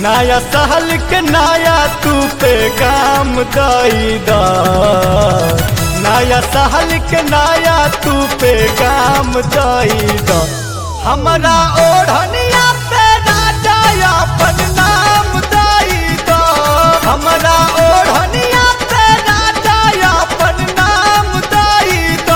नया साल के नया तू पे काम दई द नया साल के नया तू पे काम दई द हमरा ओढ़निया पे राजा अपन नाम दई द हमरा ओढ़निया पे राजा अपन नाम दई द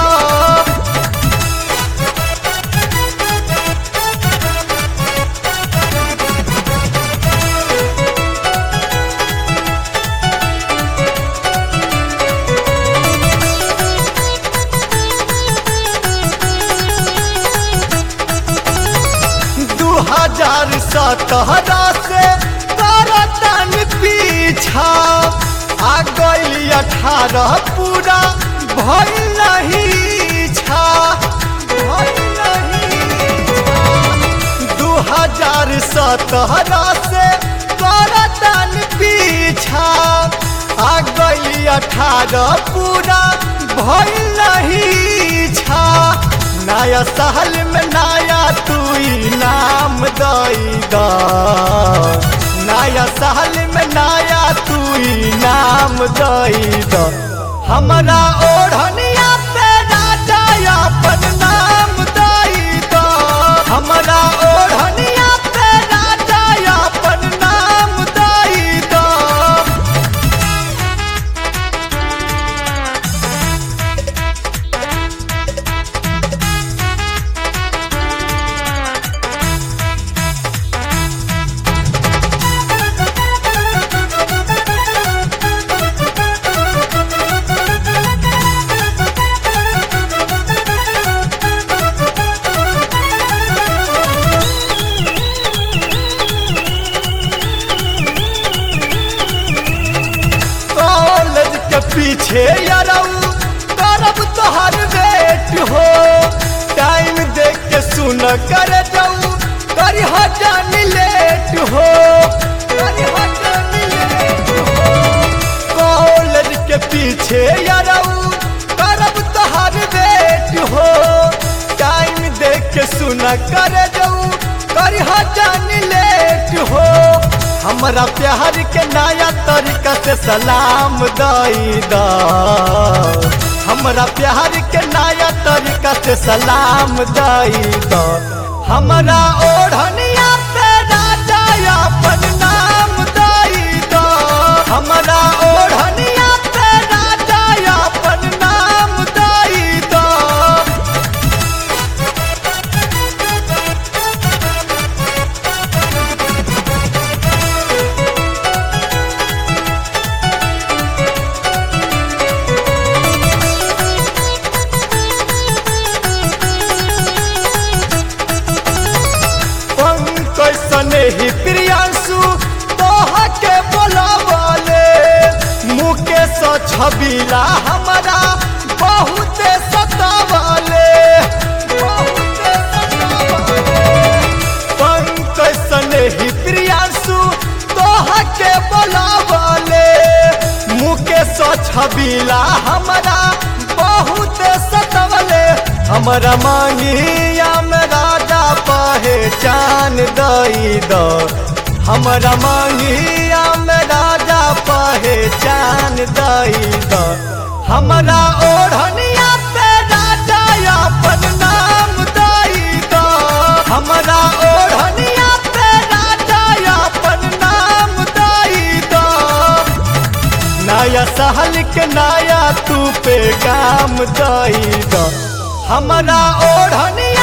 हजार 17 से करतन पीछा आ गइल 18 पूरा भइल नहीं छा 2017 से करतन पीछा आ गइल 18 पूरा भइल नहीं छा नया साल में नया तू इनाम दई द नया साल में नया तू इनाम दई द हमरा ओढ़निया पे राजा अपन नाम दई द हमरा ओढ़निया पे राजा अपन नाम दई द पीछे यारऊ करब तोहर वेट हो टाइम देख के सुन कर जाऊ करी जान लेट हो कॉलेज के पीछे यारऊ करब तोहर वेट हो टाइम देख के सुन कर जाऊ करी जान लेट हो हमरा प्यार के नया तरीका से सलाम दई द हमरा प्यार के नया तरीका से सलाम दई द हमरा ओढ़निया पे राजा अपन नाम दई द हमरा ओढ़निया पे राजा अपन नाम दई द ही प्रियांशु तोहा के बोलावले मुकेश छबीला हमरा बहुत सतावले पंकज स्नेही प्रियांशु तोहा के बोलावले मुकेश छबीला हमरा बहुत सतावले हमरा मांगिया में राजा पहचान दई द हमरा मांगिया में राजा पहचान दई द हमरा ओढ़निया पे राजा अपन नाम दई द हमरा ओढ़निया पे राजा अपन नाम दई द नया साल के नया तू पे काम दई द हमरा ओढ़निया